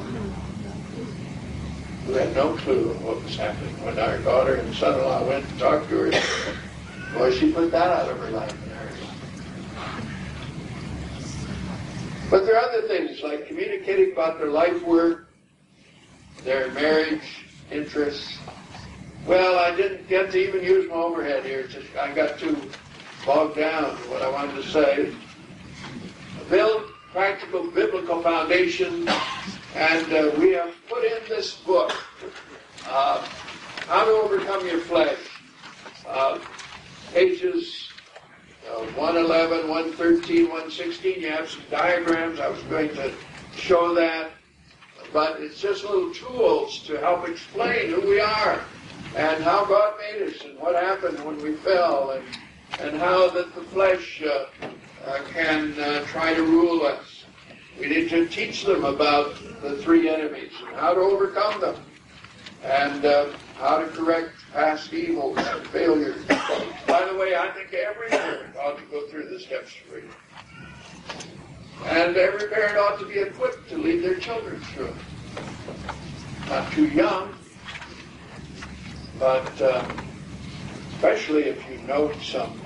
Speaker 1: who had no clue of what was happening. When our daughter and son-in-law went to talk to her, boy, she put that out of her life. But there are other things like communicating about their life work, their marriage interests. Well, I didn't get to even use my overhead here. I got too bogged down in what I wanted to say. Build practical biblical foundation, and we have put in this book, How to Overcome Your Flesh, pages 111, 113, 116. You have some diagrams. I was going to show that, but it's just little tools to help explain who we are and how God made us and what happened when we fell, and how that the flesh can try to rule us. We need to teach them about the three enemies and how to overcome them, and how to correct past evils and failures. By the way, I think every parent ought to go through the steps 3. And every parent ought to be equipped to lead their children through it. Not too young, but especially if you note some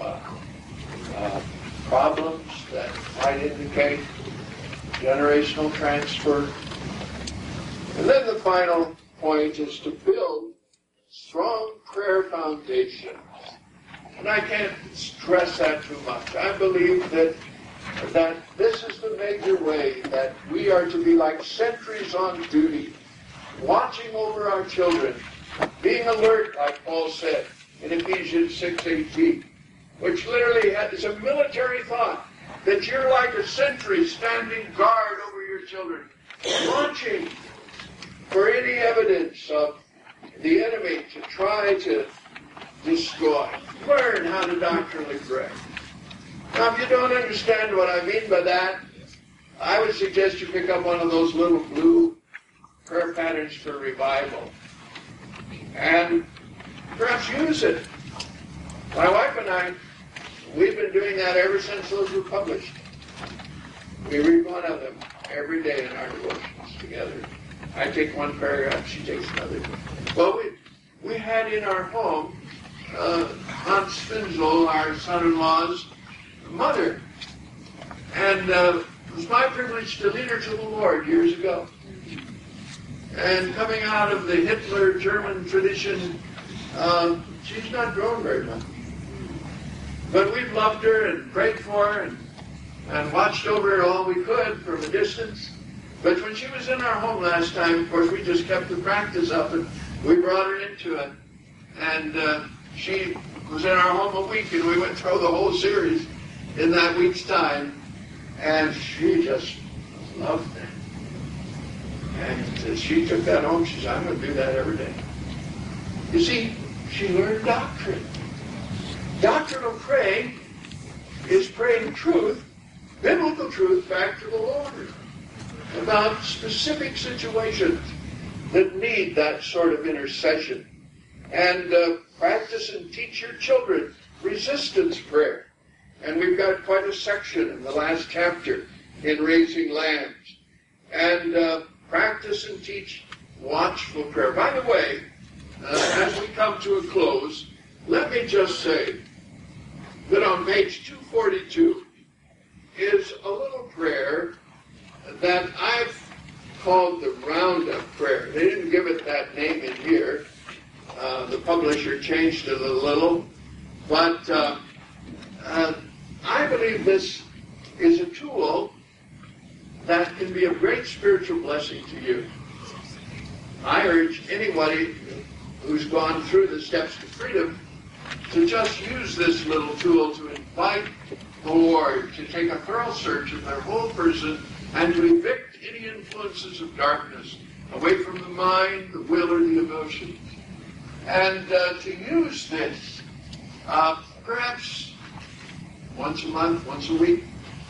Speaker 1: problems that might indicate generational transfer. And then the final point is to build strong prayer foundations. And I can't stress that too much. I believe that this is the major way that we are to be like sentries on duty, watching over our children, being alert, like Paul said in Ephesians 6:18, which literally is a military thought, that you're like a sentry standing guard over your children, watching for any evidence of the enemy to try to destroy. Learn how to doctrinally pray. Now, if you don't understand what I mean by that, I would suggest you pick up one of those little blue prayer patterns for revival and perhaps use it. My wife and I, we've been doing that ever since those were published. We read one of them every day in our devotions together. I take one paragraph, she takes another. Well, we had in our home Aunt Spinzel, our son-in-law's mother. And it was my privilege to lead her to the Lord years ago. And coming out of the Hitler German tradition, she's not grown very much. But we've loved her and prayed for her and watched over her all we could from a distance. But when she was in our home last time, of course, we just kept the practice up, and we brought her into it. And she was in our home a week, and we went through the whole series in that week's time. And she just loved it. And she took that home. She said, "I'm going to do that every day." You see, she learned doctrine. Doctrinal praying is praying truth, biblical truth, back to the Lord about specific situations that need that sort of intercession. And practice and teach your children resistance prayer. And we've got quite a section in the last chapter in Raising Lambs. And practice and teach watchful prayer. By the way, as we come to a close, let me just say that on page 242 is a little prayer that I've called the Roundup prayer. They didn't give it that name in here. The publisher changed it a little, but I believe this is a tool that can be a great spiritual blessing to you. I urge anybody who's gone through the steps to freedom to just use this little tool to invite the Lord to take a thorough search of their whole person and to evict any influences of darkness away from the mind, the will, or the emotions. And to use this perhaps once a month, once a week.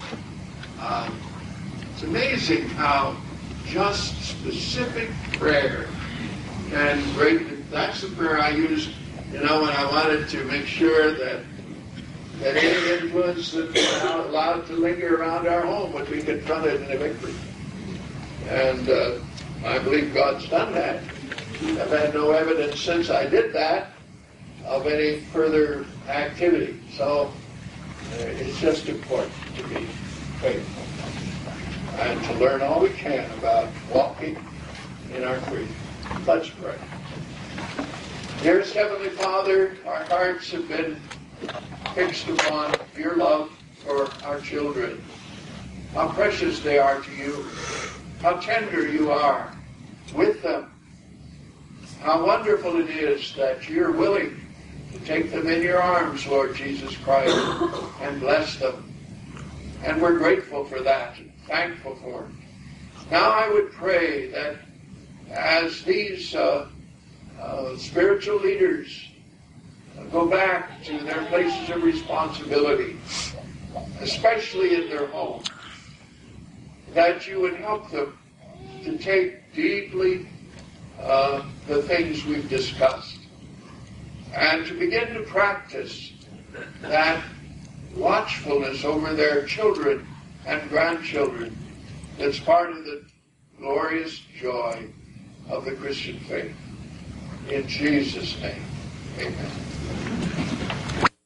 Speaker 1: It's amazing how just specific prayer can break. That's the prayer I use, when I wanted to make sure that any influence that was allowed to linger around our home would be confronted in a victory. And I believe God's done that. I've had no evidence since I did that of any further activity. So it's just important to be faithful and to learn all we can about walking in our freedom. Let's pray. Dearest Heavenly Father, our hearts have been fixed upon your love for our children. How precious they are to you. How tender you are with them. How wonderful it is that you're willing to take them in your arms, Lord Jesus Christ, and bless them. And we're grateful for that, and thankful for it. Now I would pray that as these spiritual leaders go back to their places of responsibility, especially in their home, that you would help them to take deeply the things we've discussed and to begin to practice that watchfulness over their children and grandchildren that's part of the glorious joy of the Christian faith. In Jesus' name, amen.